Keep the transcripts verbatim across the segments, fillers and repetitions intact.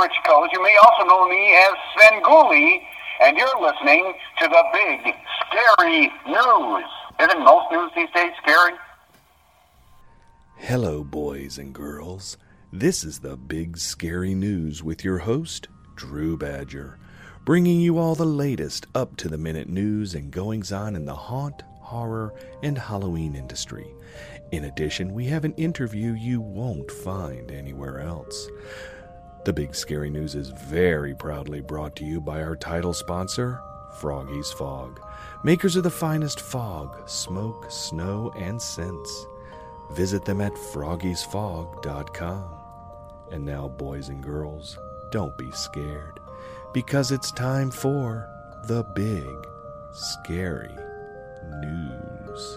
Rich Coles. You may also know me as Svengoolie, and you're listening to the Big Scary News. Isn't most news these days scary? Hello, boys and girls. This is the Big Scary News with your host, Drew Badger, bringing you all the latest up-to-the-minute news and goings-on in the haunt, horror, and Halloween industry. In addition, we have an interview you won't find anywhere else. The Big Scary News is very proudly brought to you by our title sponsor, Froggy's Fog, makers of the finest fog, smoke, snow, and scents. Visit them at froggies fog dot com. And now, boys and girls, don't be scared, because it's time for the Big Scary News.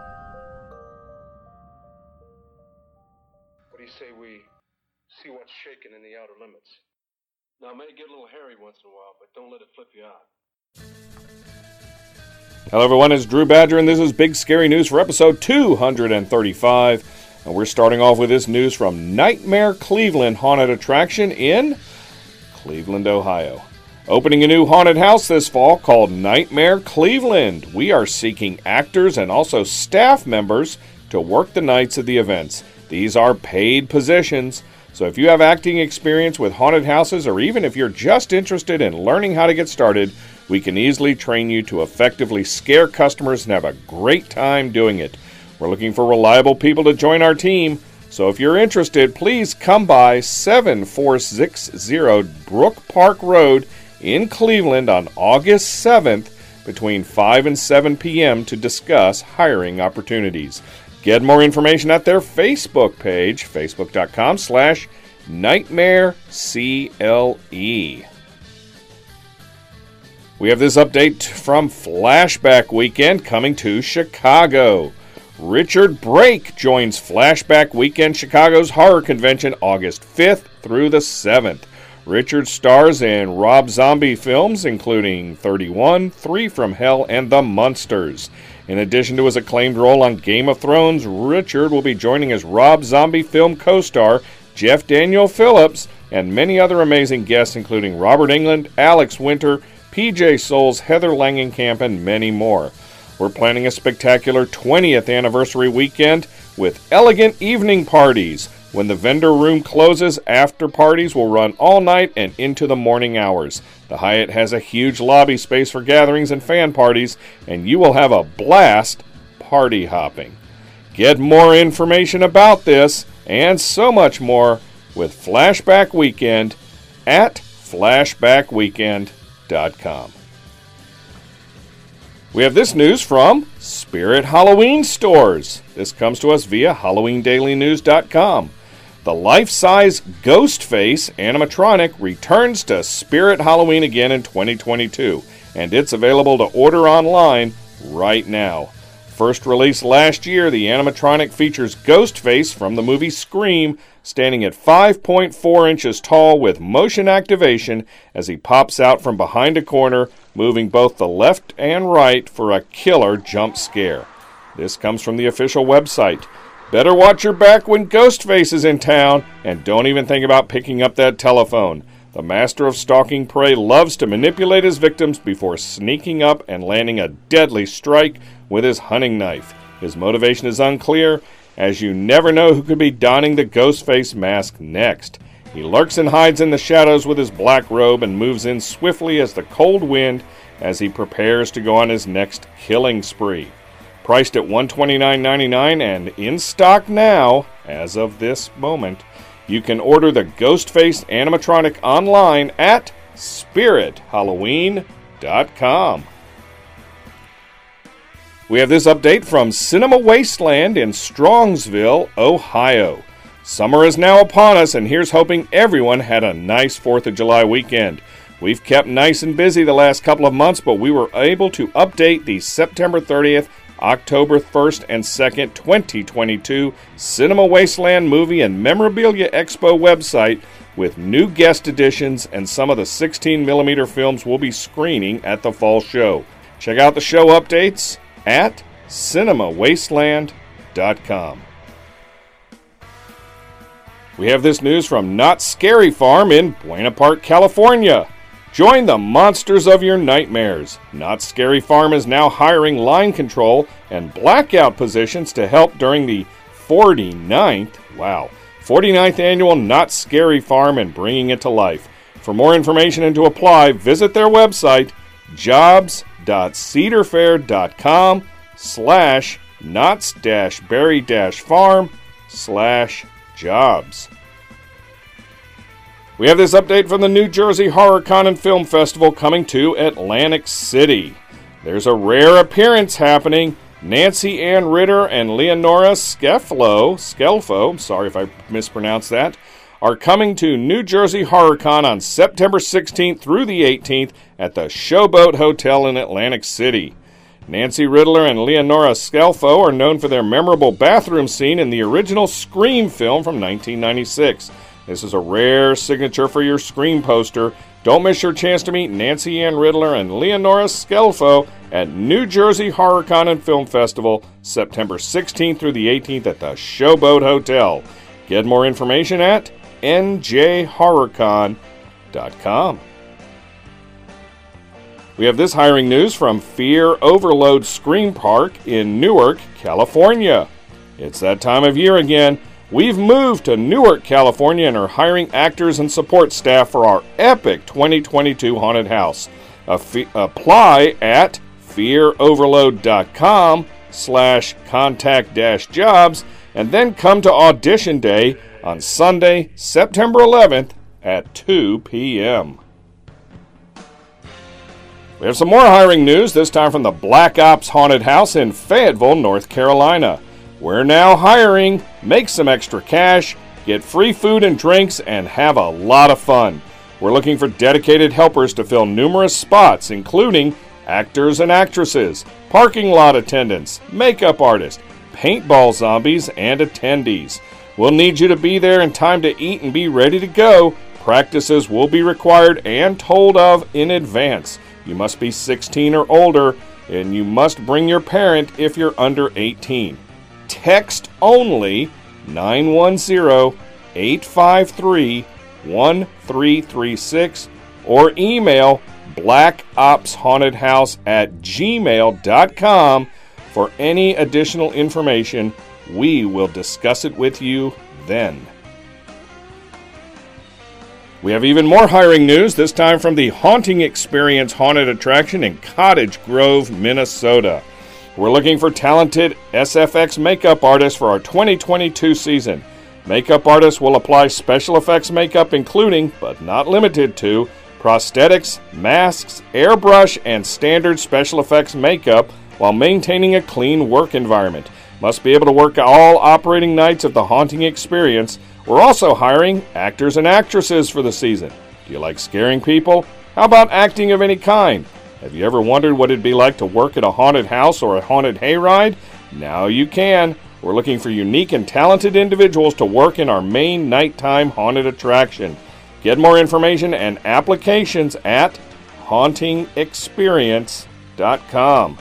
What do you say we see what's shaking in the outer limits? Now, it may get a little hairy once in a while, but don't let it flip you out. Hello everyone, it's Drew Badger, and this is Big Scary News for episode two thirty-five. And we're starting off with this news from Nightmare Cleveland Haunted Attraction in Cleveland, Ohio. Opening a new haunted house this fall called Nightmare Cleveland. We are seeking actors and also staff members to work the nights of the events. These are paid positions, so if you have acting experience with haunted houses, or even if you're just interested in learning how to get started, we can easily train you to effectively scare customers and have a great time doing it. We're looking for reliable people to join our team, so if you're interested, please come by seven four six zero Brook Park Road in Cleveland on August seventh between five and seven p.m. to discuss hiring opportunities. Get more information at their Facebook page, facebook.com slash nightmare CLE. We have this update from Flashback Weekend coming to Chicago. Richard Brake joins Flashback Weekend Chicago's horror convention August fifth through the seventh. Richard stars in Rob Zombie films including thirty-one, Three from Hell, and The Munsters. In addition to his acclaimed role on Game of Thrones, Richard will be joining his Rob Zombie film co-star Jeff Daniel Phillips and many other amazing guests including Robert Englund, Alex Winter, P J Souls, Heather Langenkamp, and many more. We're planning a spectacular twentieth anniversary weekend with elegant evening parties. When the vendor room closes, after parties will run all night and into the morning hours. The Hyatt has a huge lobby space for gatherings and fan parties, and you will have a blast party hopping. Get more information about this and so much more with Flashback Weekend at flashback weekend dot com. We have this news from Spirit Halloween Stores. This comes to us via halloween daily news dot com. The life-size Ghostface animatronic returns to Spirit Halloween again in twenty twenty-two, and it's available to order online right now. First released last year, the animatronic features Ghostface from the movie Scream, standing at five point four inches tall with motion activation as he pops out from behind a corner, moving both the left and right for a killer jump scare. This comes from the official website. Better watch your back when Ghostface is in town, and don't even think about picking up that telephone. The master of stalking prey loves to manipulate his victims before sneaking up and landing a deadly strike with his hunting knife. His motivation is unclear, as you never know who could be donning the Ghostface mask next. He lurks and hides in the shadows with his black robe and moves in swiftly as the cold wind as he prepares to go on his next killing spree. Priced at one hundred twenty-nine ninety-nine and in stock now, as of this moment, you can order the Ghostface animatronic online at spirit halloween dot com. We have this update from Cinema Wasteland in Strongsville, Ohio. Summer is now upon us, and here's hoping everyone had a nice fourth of July weekend. We've kept nice and busy the last couple of months, but we were able to update the September thirtieth, October first and second, twenty twenty-two Cinema Wasteland Movie and Memorabilia Expo website with new guest editions and some of the sixteen millimeter films we'll be screening at the fall show. Check out the show updates at cinema wasteland dot com. We have this news from Not Scary Farm in Buena Park, California. Join the monsters of your nightmares. Not Scary Farm is now hiring line control and blackout positions to help during the forty-ninth, wow, forty-ninth annual Not Scary Farm and bringing it to life. For more information and to apply, visit their website, jobs.cedarfair.com slash knots-berry-farm slash jobs. We have this update from the New Jersey HorrorCon and Film Festival coming to Atlantic City. There's a rare appearance happening. Nancy Ann Ritter and Leonora Scelfo, Scelfo, sorry if I mispronounced that, are coming to New Jersey HorrorCon on September sixteenth through the eighteenth at the Showboat Hotel in Atlantic City. Nancy Riddler and Leonora Scelfo are known for their memorable bathroom scene in the original Scream film from nineteen ninety-six. This is a rare signature for your Scream poster. Don't miss your chance to meet Nancy Ann Riddler and Leonora Scelfo at New Jersey HorrorCon and Film Festival, September sixteenth through the eighteenth at the Showboat Hotel. Get more information at n j horror con dot com. We have this hiring news from Fear Overload Scream Park in Newark, California. It's that time of year again. We've moved to Newark, California, and are hiring actors and support staff for our epic twenty twenty-two haunted house. Af- apply at fearoverload.com slash contact dash jobs and then come to audition day on Sunday, September eleventh at two p.m. We have some more hiring news, this time from the Black Ops Haunted House in Fayetteville, North Carolina. We're now hiring, make some extra cash, get free food and drinks, and have a lot of fun. We're looking for dedicated helpers to fill numerous spots, including actors and actresses, parking lot attendants, makeup artists, paintball zombies, and attendees. We'll need you to be there in time to eat and be ready to go. Practices will be required and told of in advance. You must be sixteen or older, and you must bring your parent if you're under eighteen. Text only nine one zero, eight five three, one three three six or email blackopshauntedhouse at gmail dot com for any additional information. We will discuss it with you then. We have even more hiring news, this time from the Haunting Experience Haunted Attraction in Cottage Grove, Minnesota. We're looking for talented S F X makeup artists for our twenty twenty-two season. Makeup artists will apply special effects makeup including, but not limited to, prosthetics, masks, airbrush, and standard special effects makeup while maintaining a clean work environment. Must be able to work all operating nights of the Haunting Experience. We're also hiring actors and actresses for the season. Do you like scaring people? How about acting of any kind? Have you ever wondered what it'd be like to work at a haunted house or a haunted hayride? Now you can. We're looking for unique and talented individuals to work in our main nighttime haunted attraction. Get more information and applications at haunting experience dot com.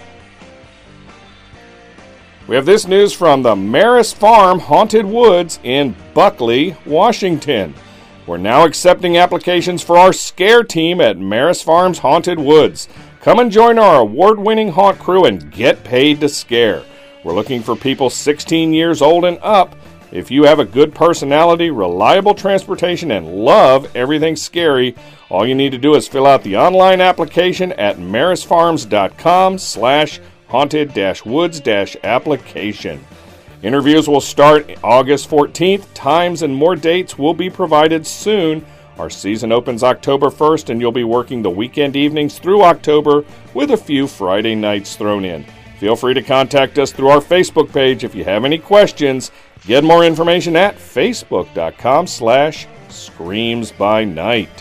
We have this news from the Maris Farm Haunted Woods in Buckley, Washington. We're now accepting applications for our scare team at Maris Farm's Haunted Woods. Come and join our award-winning haunt crew and get paid to scare. We're looking for people sixteen years old and up. If you have a good personality, reliable transportation, and love everything scary, all you need to do is fill out the online application at marisfarms.com slash haunted-woods-application. Interviews will start August fourteenth. Times and more dates will be provided soon. Our season opens October first, and you'll be working the weekend evenings through October with a few Friday nights thrown in. Feel free to contact us through our Facebook page if you have any questions. Get more information at facebook.com slash screams by night.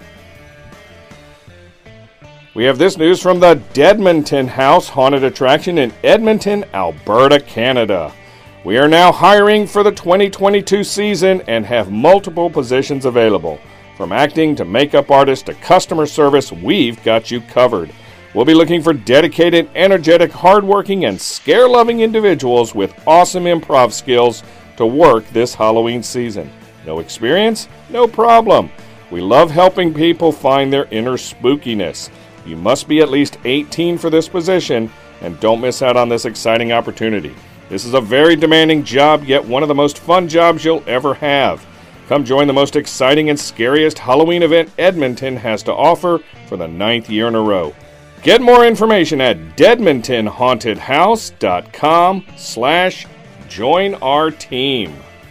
We have this news from the Deadmonton House Haunted Attraction in Edmonton, Alberta, Canada. We are now hiring for the twenty twenty-two season and have multiple positions available. From acting to makeup artist to customer service, we've got you covered. We'll be looking for dedicated, energetic, hardworking, and scare-loving individuals with awesome improv skills to work this Halloween season. No experience? No problem. We love helping people find their inner spookiness. You must be at least eighteen for this position, and don't miss out on this exciting opportunity. This is a very demanding job, yet one of the most fun jobs you'll ever have. Come join the most exciting and scariest Halloween event Edmonton has to offer for the ninth year in a row. Get more information at deadmonton haunted house dot com slash join our team.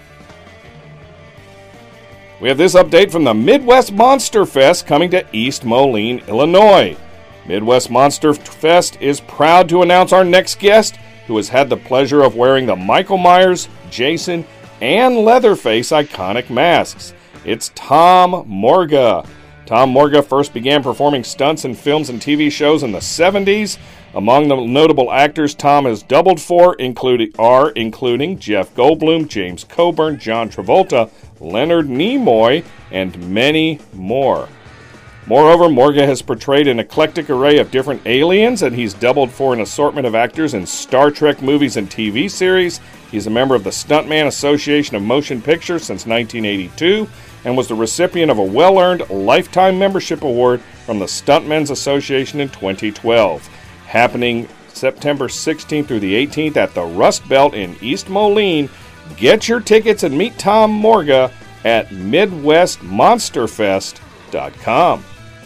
We have this update from the Midwest Monster Fest coming to East Moline, Illinois. Midwest Monster Fest is proud to announce our next guest, who has had the pleasure of wearing the Michael Myers, Jason, and Leatherface iconic masks. It's Tom Morga. Tom Morga first began performing stunts in films and T V shows in the seventies. Among the notable actors Tom has doubled for including, are including Jeff Goldblum, James Coburn, John Travolta, Leonard Nimoy, and many more. Moreover, Morga has portrayed an eclectic array of different aliens, and he's doubled for an assortment of actors in Star Trek movies and T V series. He's a member of the Stuntman Association of Motion Pictures since nineteen eighty-two, and was the recipient of a well-earned Lifetime Membership Award from the Stuntmen's Association in twenty twelve. Happening September sixteenth through the eighteenth at the Rust Belt in East Moline. Get your tickets and meet Tom Morga at midwest monster fest dot com.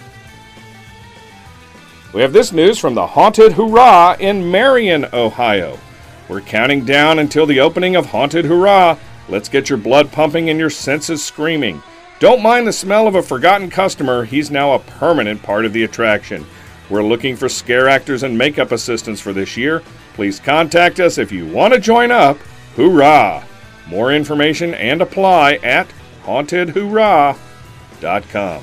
We have this news from the Haunted Hurrah in Marion, Ohio. We're counting down until the opening of Haunted Hurrah. Let's get your blood pumping and your senses screaming. Don't mind the smell of a forgotten customer. He's now a permanent part of the attraction. We're looking for scare actors and makeup assistants for this year. Please contact us if you want to join up. Hoorah! More information and apply at haunted hurrah dot com.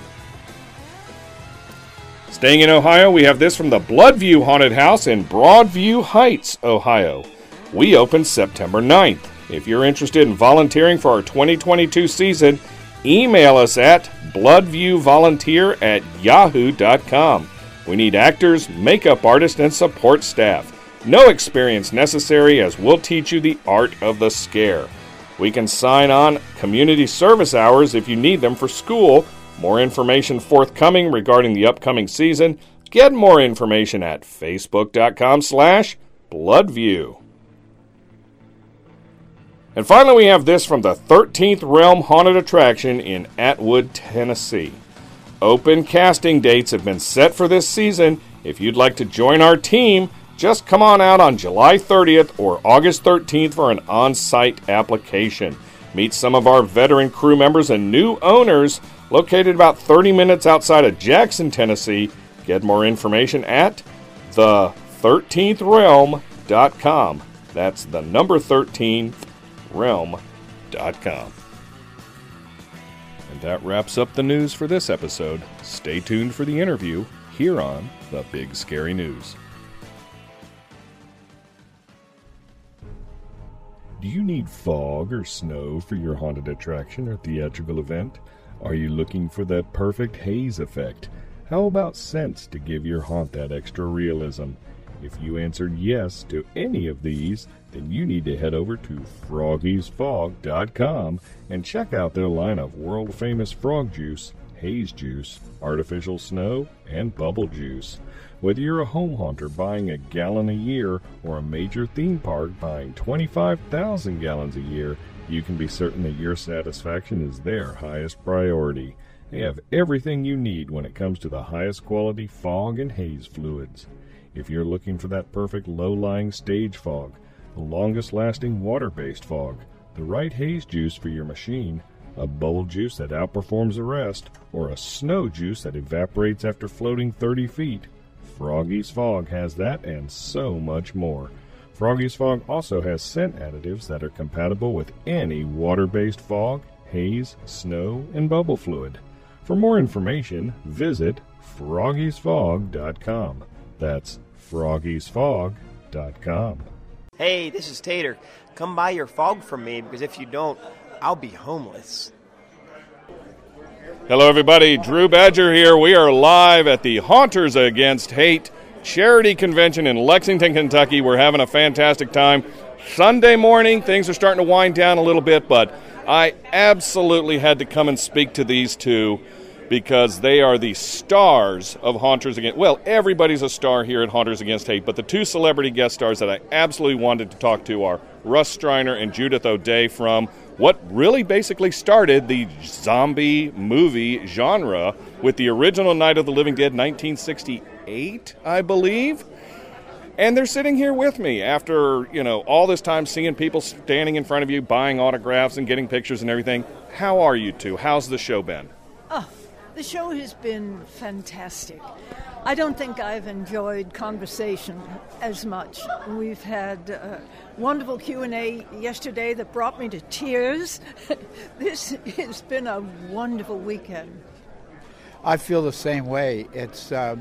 Staying in Ohio, we have this from the Bloodview Haunted House in Broadview Heights, Ohio. We open September ninth. If you're interested in volunteering for our twenty twenty-two season, email us at bloodviewvolunteer at yahoo dot com. We need actors, makeup artists, and support staff. No experience necessary, as we'll teach you the art of the scare. We can sign on community service hours if you need them for school. More information forthcoming regarding the upcoming season. Get more information at facebook dot com slash bloodview. And finally, we have this from the thirteenth Realm Haunted Attraction in Atwood, Tennessee. Open casting dates have been set for this season. If you'd like to join our team, just come on out on July thirtieth or August thirteenth for an on-site application. Meet some of our veteran crew members and new owners located about thirty minutes outside of Jackson, Tennessee. Get more information at the thirteenth realm dot com. That's the number thirteen realm dot com. And that wraps up the news for this episode. Stay tuned for the interview here on The Big Scary News. Do you need fog or snow for your haunted attraction or theatrical event? Are you looking for that perfect haze effect? How about scents to give your haunt that extra realism? If you answered yes to any of these, then you need to head over to froggies fog dot com and check out their line of world-famous frog juice, haze juice, artificial snow, and bubble juice. Whether you're a home haunter buying a gallon a year or a major theme park buying twenty-five thousand gallons a year, you can be certain that your satisfaction is their highest priority. They have everything you need when it comes to the highest quality fog and haze fluids. If you're looking for that perfect low-lying stage fog, the longest-lasting water-based fog, the right haze juice for your machine, a bubble juice that outperforms the rest, or a snow juice that evaporates after floating thirty feet, Froggy's Fog has that and so much more. Froggy's Fog also has scent additives that are compatible with any water-based fog, haze, snow, and bubble fluid. For more information, visit froggies fog dot com. That's froggies fog dot com. Hey, this is Tater. Come buy your fog from me, because if you don't, I'll be homeless. Hello, everybody. Drew Badger here. We are live at the Haunters Against Hate Charity Convention in Lexington, Kentucky. We're having a fantastic time. Sunday morning, things are starting to wind down a little bit, but I absolutely had to come and speak to these two because they are the stars of Haunters Against... Well, everybody's a star here at Haunters Against Hate, but the two celebrity guest stars that I absolutely wanted to talk to are Russ Streiner and Judith O'Dea from what really basically started the zombie movie genre with the original Night of the Living Dead, nineteen sixty-eight, I believe. And they're sitting here with me after, you know, all this time seeing people standing in front of you, buying autographs and getting pictures and everything. How are you two? How's the show been? Oh, the show has been fantastic. I don't think I've enjoyed conversation as much. We've had a wonderful Q and A yesterday that brought me to tears. This has been a wonderful weekend. I feel the same way. It's... Uh,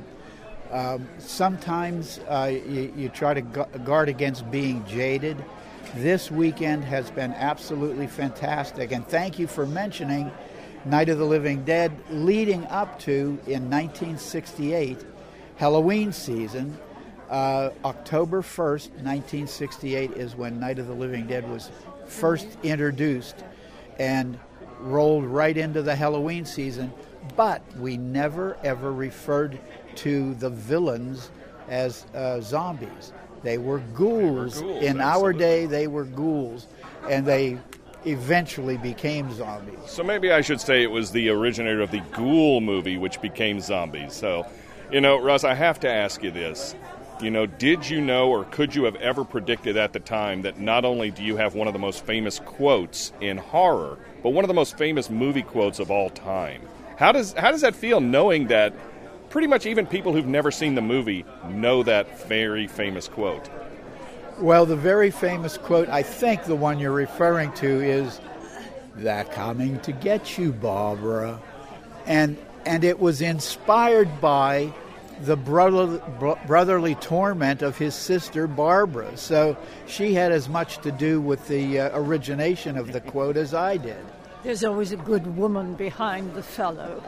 Um, sometimes uh, you, you try to gu- guard against being jaded. This weekend has been absolutely fantastic, and thank you for mentioning Night of the Living Dead leading up to, in nineteen sixty-eight, Halloween season. Uh, October first, nineteen sixty-eight is when Night of the Living Dead was first introduced and rolled right into the Halloween season, but we never ever referred to the villains as uh, zombies. They were ghouls. They were ghouls In absolutely. our day, they were ghouls, and they eventually became zombies. So maybe I should say it was the originator of the Ghoul movie, which became zombies. So, you know, Russ, I have to ask you this. You know, did you know or could you have ever predicted at the time that not only do you have one of the most famous quotes in horror, but one of the most famous movie quotes of all time? How does how does that feel, knowing that pretty much even people who've never seen the movie know that very famous quote? Well, the very famous quote, I think the one you're referring to is, "They're coming to get you, Barbara." And and it was inspired by the brother, brotherly torment of his sister, Barbara. So she had as much to do with the uh, origination of the quote as I did. There's always a good woman behind the fellow.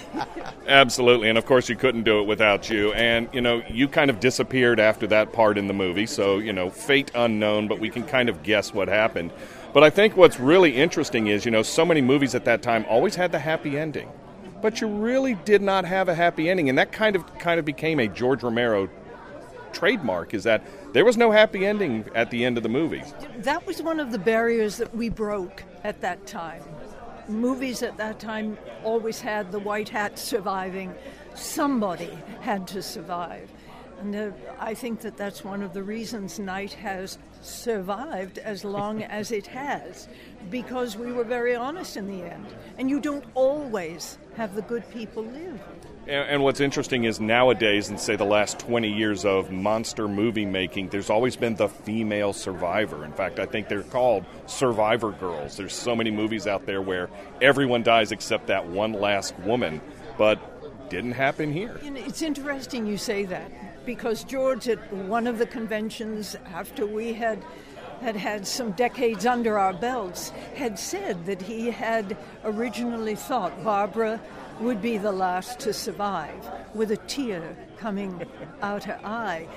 Absolutely, and of course you couldn't do it without you. And, you know, you kind of disappeared after that part in the movie, so, you know, fate unknown, but we can kind of guess what happened. But I think what's really interesting is, you know, so many movies at that time always had the happy ending. But you really did not have a happy ending, and that kind of kind of became a George Romero trademark, is that there was no happy ending at the end of the movie. That was one of the barriers that we broke at that time. Movies at that time always had the white hat surviving. Somebody had to survive. And uh, I think that that's one of the reasons Night has survived as long as it has, because we were very honest in the end. And you don't always have the good people live. And, and what's interesting is nowadays, in say the last twenty years of monster movie making, there's always been the female survivor. In fact, I think they're called survivor girls. There's so many movies out there where everyone dies except that one last woman, but didn't happen here. And it's interesting you say that, because George, at one of the conventions after we had had had some decades under our belts, had said that he had originally thought Barbara would be the last to survive, with a tear coming out her eye.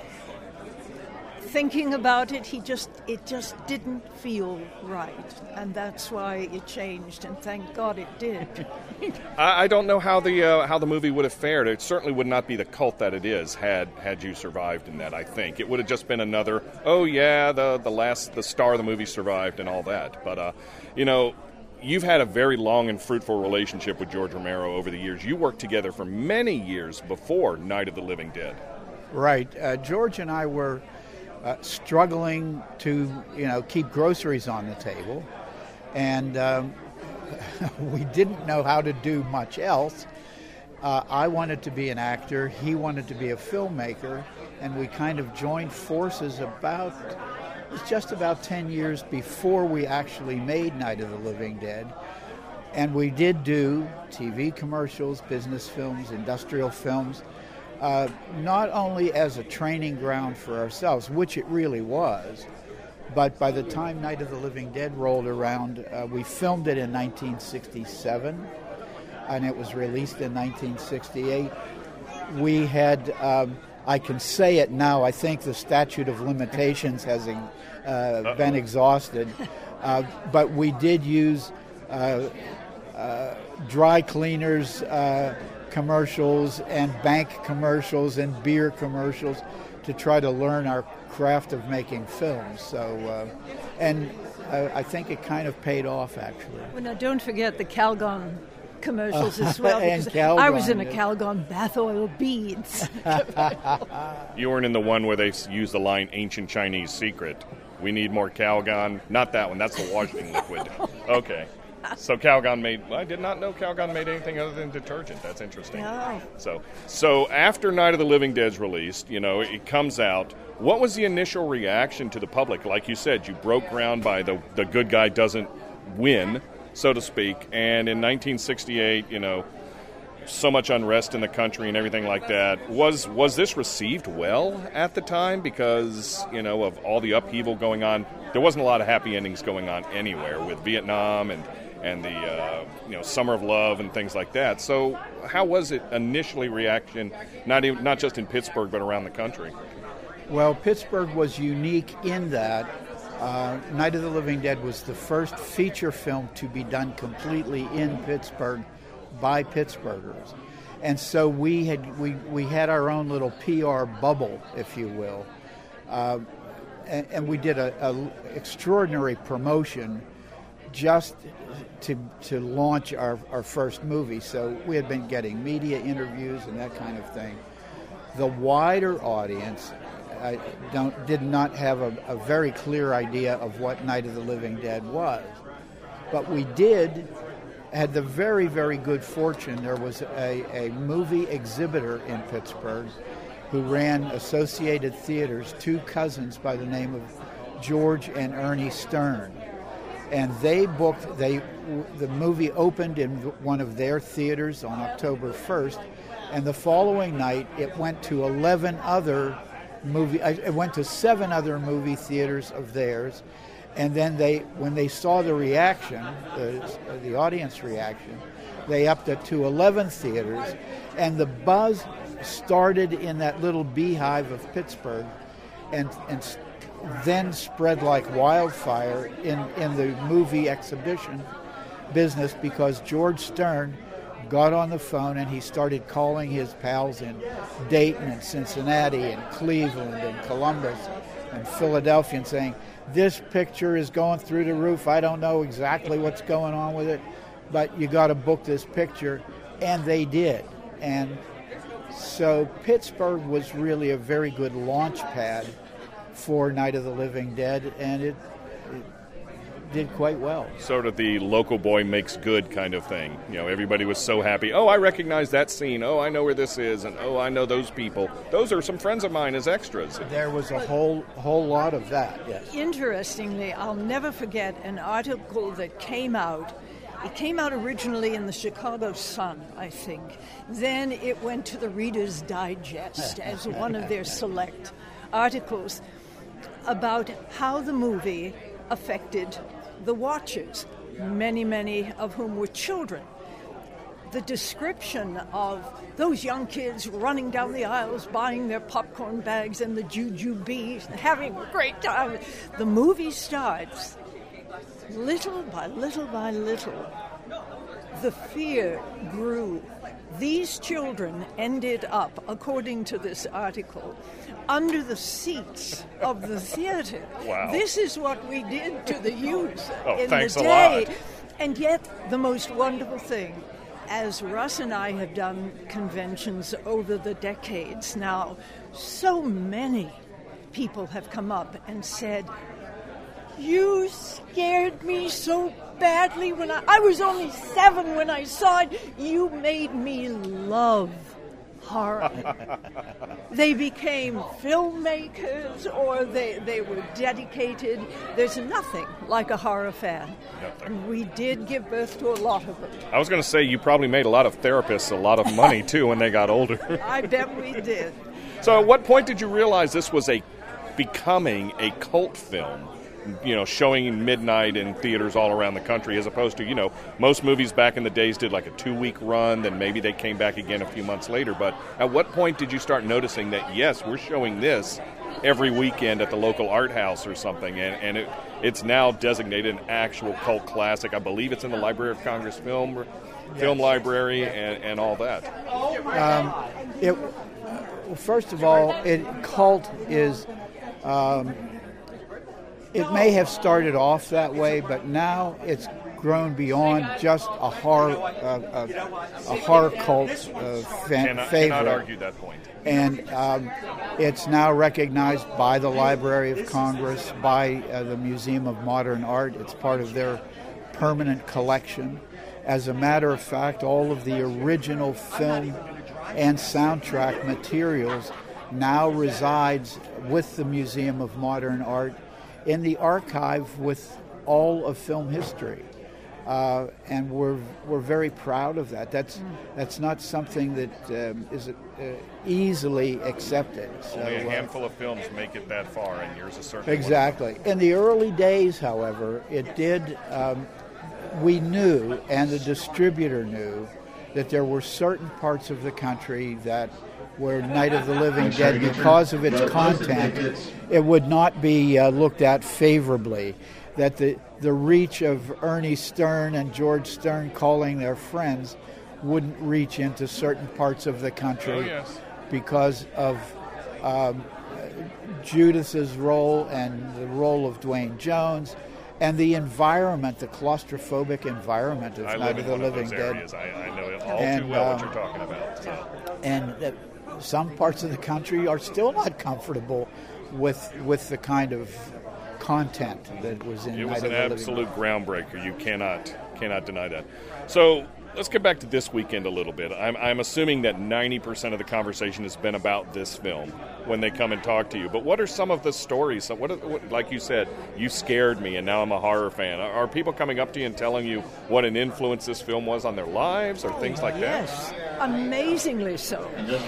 Thinking about it, he just it just didn't feel right, and that's why it changed, and thank God it did. I, I don't know how the uh, how the movie would have fared. It certainly would not be the cult that it is had had you survived in that. I think it would have just been another, oh yeah, the the last the star of the movie survived and all that. But uh, you know, you've had a very long and fruitful relationship with George Romero over the years. You worked together for many years before Night of the Living Dead. Right. Uh, George and I were uh, struggling to, you know, keep groceries on the table, and um, we didn't know how to do much else. Uh, I wanted to be an actor. He wanted to be a filmmaker, and we kind of joined forces about, it was just about ten years before we actually made Night of the Living Dead. And we did do T V commercials, business films, industrial films, uh, not only as a training ground for ourselves, which it really was, but by the time Night of the Living Dead rolled around, uh, we filmed it in nineteen sixty-seven, and it was released in nineteen sixty-eight. We had, um, I can say it now, I think the statute of limitations has uh, been exhausted, uh, but we did use uh, uh, dry cleaners uh, commercials and bank commercials and beer commercials to try to learn our craft of making films. So, uh, and uh, I think it kind of paid off, actually. Well, now don't forget the Calgon commercials as well. And because Calgon, I was in a yeah. Calgon bath oil beads. You weren't in the one where they use the line "Ancient Chinese Secret." We need more Calgon. Not that one. That's the washing liquid. Okay. So Calgon made. Well, I did not know Calgon made anything other than detergent. That's interesting. No. So, so after Night of the Living Dead's released, you know, it comes out. What was the initial reaction to the public? Like you said, you broke ground by the the good guy doesn't win, so to speak. And in nineteen sixty-eight, you know, so much unrest in the country and everything like that. Was was this received well at the time? Because, you know, of all the upheaval going on, there wasn't a lot of happy endings going on anywhere with Vietnam and and the uh, you know Summer of Love and things like that. So how was it initially reaction, not even, not just in Pittsburgh but around the country? Well, Pittsburgh was unique in that uh, Night of the Living Dead was the first feature film to be done completely in Pittsburgh by Pittsburghers. And so we had we, we had our own little P R bubble, if you will. Uh, and, and we did a, a extraordinary promotion just to to launch our, our first movie. So we had been getting media interviews and that kind of thing. The wider audience I don't did not have a, a very clear idea of what Night of the Living Dead was. But we did had the very, very good fortune. There was a, a movie exhibitor in Pittsburgh who ran Associated Theaters, two cousins by the name of George and Ernie Stern. And they booked, they the movie opened in one of their theaters on October first, and the following night it went to eleven other movie, it went to seven other movie theaters of theirs. And then they, when they saw the reaction, the, the audience reaction, they upped it to eleven theaters, and the buzz started in that little beehive of Pittsburgh, and and then spread like wildfire in, in the movie exhibition business, because George Stern got on the phone and he started calling his pals in Dayton and Cincinnati and Cleveland and Columbus and Philadelphia and saying, this picture is going through the roof. I don't know exactly what's going on with it, but you got to book this picture. And they did. And so Pittsburgh was really a very good launch pad for Night of the Living Dead, and it, it did quite well. Sort of the local boy makes good kind of thing. You know, everybody was so happy. Oh, I recognize that scene. Oh, I know where this is. And oh, I know those people. Those are some friends of mine as extras. There was a whole whole lot of that, yes. Interestingly, I'll never forget an article that came out. It came out originally in the Chicago Sun, I think. Then it went to the Reader's Digest as one of their select articles about how the movie affected the watchers, many, many of whom were children. The description of those young kids running down the aisles, buying their popcorn bags and the jujubes, having a great time. The movie starts. Little by little by little, the fear grew. These children ended up, according to this article, under the seats of the theater. Wow. This is what we did to the youth oh, in thanks the a day. lot. And yet, the most wonderful thing, as Russ and I have done conventions over the decades now, so many people have come up and said, you scared me so badly when I, I was only seven when I saw it. You made me love horror. They became filmmakers, or they, they were dedicated. There's nothing like a horror fan. Nothing. And we did give birth to a lot of them. I was going to say you probably made a lot of therapists a lot of money, too, when they got older. I bet we did. So at what point did you realize this was a becoming a cult film? You know, showing midnight in theaters all around the country, as opposed to, you know, most movies back in the days did like a two-week run, then maybe they came back again a few months later. But at what point did you start noticing that, yes, we're showing this every weekend at the local art house or something, and, and it, it's now designated an actual cult classic. I believe it's in the Library of Congress film film yes. library and, and all that. Um, it, well, first of all, it, cult is, um, it may have started off that way, but now it's grown beyond just a horror, uh, a, a horror cult uh, fan, cannot, favorite. Cannot argue that point. And um, it's now recognized by the Library of Congress, by uh, the Museum of Modern Art. It's part of their permanent collection. As a matter of fact, all of the original film and soundtrack materials now resides with the Museum of Modern Art in the archive with all of film history. Uh, and we're we're very proud of that. That's that's not something that um, is uh, easily accepted. So, Only a handful uh, of films make it that far, and yours is certainly exactly. In the early days, however, it did. Um, we knew, and the distributor knew, that there were certain parts of the country that were Night of the Living Dead, because of its content, it would not be uh, looked at favorably. That the the reach of Ernie Stern and George Stern calling their friends wouldn't reach into certain parts of the country oh, yes. because of um, Judith's role and the role of Dwayne Jones and the environment, the claustrophobic environment of I Night live of in the one Living of those Dead. areas. I, I know all and, too well um, what you're talking about. So. And uh, some parts of the country are still not comfortable with with the kind of content that was in It Night was of an the absolute Living groundbreaker. You cannot cannot deny that. So let's get back to this weekend a little bit. I'm, I'm assuming that ninety percent of the conversation has been about this film when they come and talk to you. But what are some of the stories? So what, are, what like you said, you scared me, and now I'm a horror fan. Are, are people coming up to you and telling you what an influence this film was on their lives or things like yes, that? Yes, amazingly so.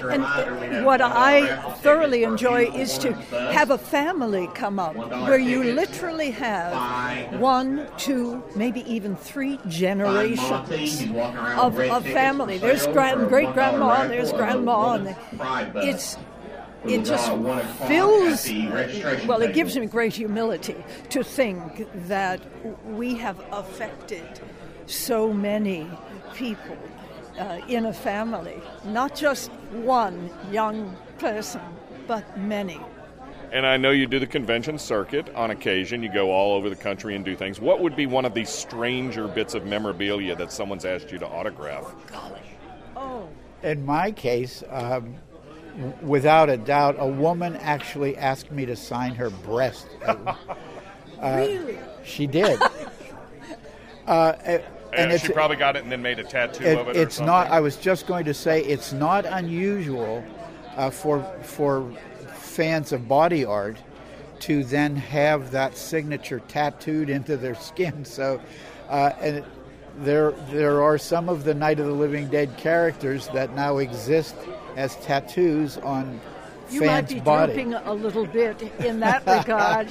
And what I thoroughly enjoy is to have a family come up where you literally have one, two, maybe even three generations of, of family. There's grand, great-grandma, there's grandma, and it's it just fills, well, it gives me great humility to think that we have affected so many people uh, in a family, not just one young person, but many. And I know you do the convention circuit on occasion. You go all over the country and do things. What would be one of the stranger bits of memorabilia that someone's asked you to autograph? Oh. In my case, um, without a doubt, a woman actually asked me to sign her breast. Uh, really? She did. uh, and and it's, she probably got it and then made a tattoo it, of it. It's or not. I was just going to say it's not unusual uh, for for fans of body art to then have that signature tattooed into their skin. So, uh, and it, there there are some of the Night of the Living Dead characters that now exist as tattoos on you fans' might be body. drooping a little bit in that regard.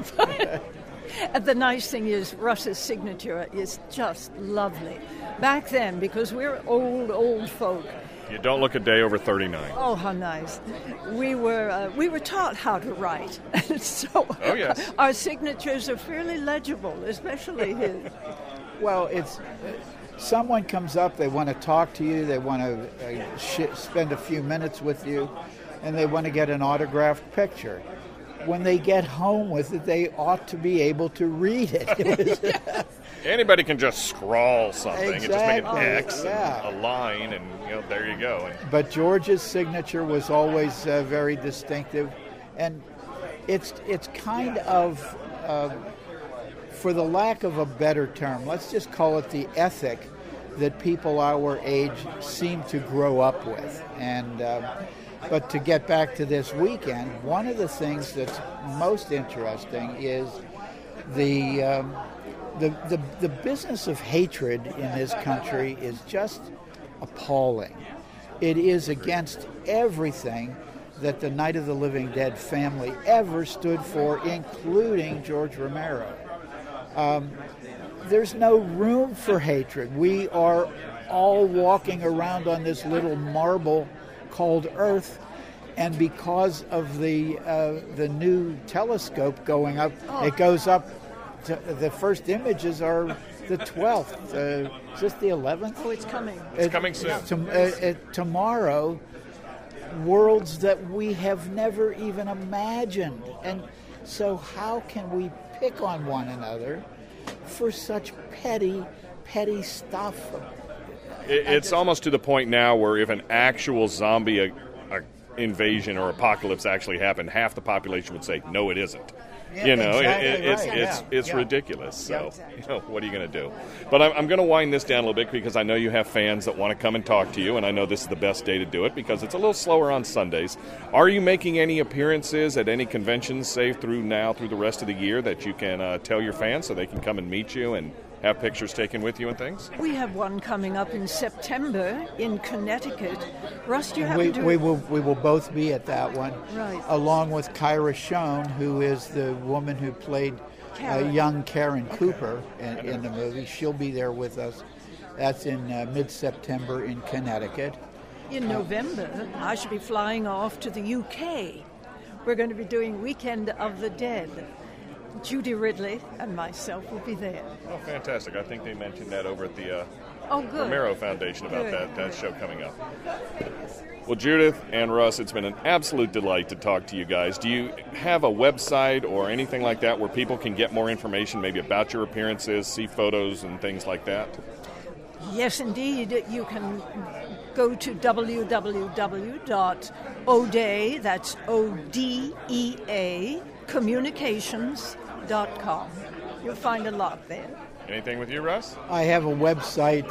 And the nice thing is Russ's signature is just lovely. Back then, because we're old, old folk. You don't look a day over thirty-nine. Oh, how nice. We were uh, we were taught how to write. So oh, yes. Our signatures are fairly legible, especially his. Well, it's... Someone comes up, they want to talk to you, they want to uh, sh- spend a few minutes with you, and they want to get an autographed picture. When they get home with it, they ought to be able to read it. it Anybody can just scrawl something exactly. and just make an X yeah. and a line, and you know, there you go. And but George's signature was always uh, very distinctive, and it's it's kind of, uh, for the lack of a better term, let's just call it the ethic that people our age seem to grow up with. And uh, but to get back to this weekend, one of the things that's most interesting is the um, the, the the business of hatred in this country is just appalling. It is against everything that the Night of the Living Dead family ever stood for, including George Romero. Um, there's no room for hatred. We are all walking around on this little marble called Earth, and because of the uh, the new telescope going up, Oh. it goes up. To, the first images are the twelfth. Uh, is this the eleventh? Oh, it's coming. It's coming soon. To, uh, uh, tomorrow, worlds that we have never even imagined. And so how can we pick on one another for such petty, petty stuff? It, it's almost to the point now where if an actual zombie a, a invasion or apocalypse actually happened, half the population would say, no, it isn't. Yeah, you know, exactly it, it's right. it's Yeah. it's Yeah. ridiculous. So, Yeah, exactly. you know, what are you going to do? But I'm, I'm going to wind this down a little bit because I know you have fans that want to come and talk to you, and I know this is the best day to do it because it's a little slower on Sundays. Are you making any appearances at any conventions, say through now through the rest of the year, that you can uh, tell your fans so they can come and meet you and have pictures taken with you and things? We have one coming up in September in Connecticut. Russ, do you happen We, to... we will we will both be at that one, Right. along with Kyra Schoen, who is the woman who played uh, Karen. young Karen Cooper in, in the movie. She'll be there with us. That's in uh, mid-September in Connecticut. In November, I should be flying off to the U K. We're going to be doing Weekend of the Dead. Judy Ridley and myself will be there. Oh, fantastic. I think they mentioned that over at the uh, Oh, good. Romero Foundation about Good. that, that show coming up. Well, Judith and Russ, it's been an absolute delight to talk to you guys. Do you have a website or anything like that where people can get more information, maybe about your appearances, see photos and things like that? Yes, indeed. You can go to w w w dot odea, that's O D E A, communications dot com. You'll find a lot there. Anything with you, Russ? I have a website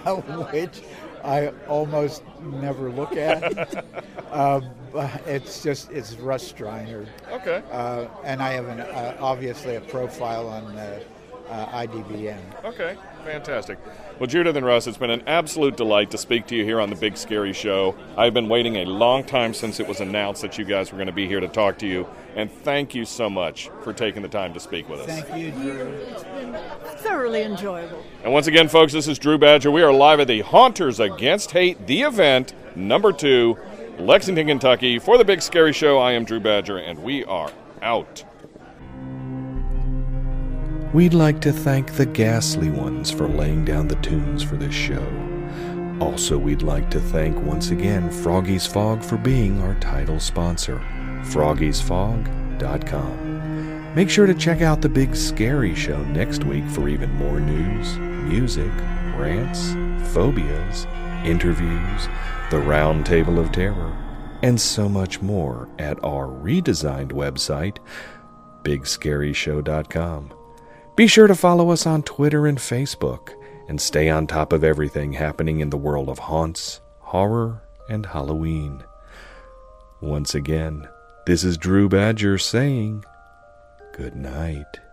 which I almost never look at. uh, but it's just it's Russ Striner, Okay. uh, and I have an, uh, obviously a profile on uh, uh, I D B M. Okay, fantastic. Well, Judith and Russ, it's been an absolute delight to speak to you here on the Big Scary Show. I've been waiting a long time since it was announced that you guys were going to be here to talk to you, and thank you so much for taking the time to speak with us. Thank you, Drew. It's been thoroughly enjoyable. And once again, folks, this is Drew Badger. We are live at the Haunters Against Hate, the event, number two, Lexington, Kentucky. For the Big Scary Show, I am Drew Badger, and we are out. We'd like to thank the Ghastly Ones for laying down the tunes for this show. Also, we'd like to thank once again Froggy's Fog for being our title sponsor, froggies fog dot com. Make sure to check out the Big Scary Show next week for even more news, music, rants, phobias, interviews, the Round Table of Terror, and so much more at our redesigned website, big scary show dot com. Be sure to follow us on Twitter and Facebook and stay on top of everything happening in the world of haunts, horror, and Halloween. Once again, this is Drew Badger saying good night.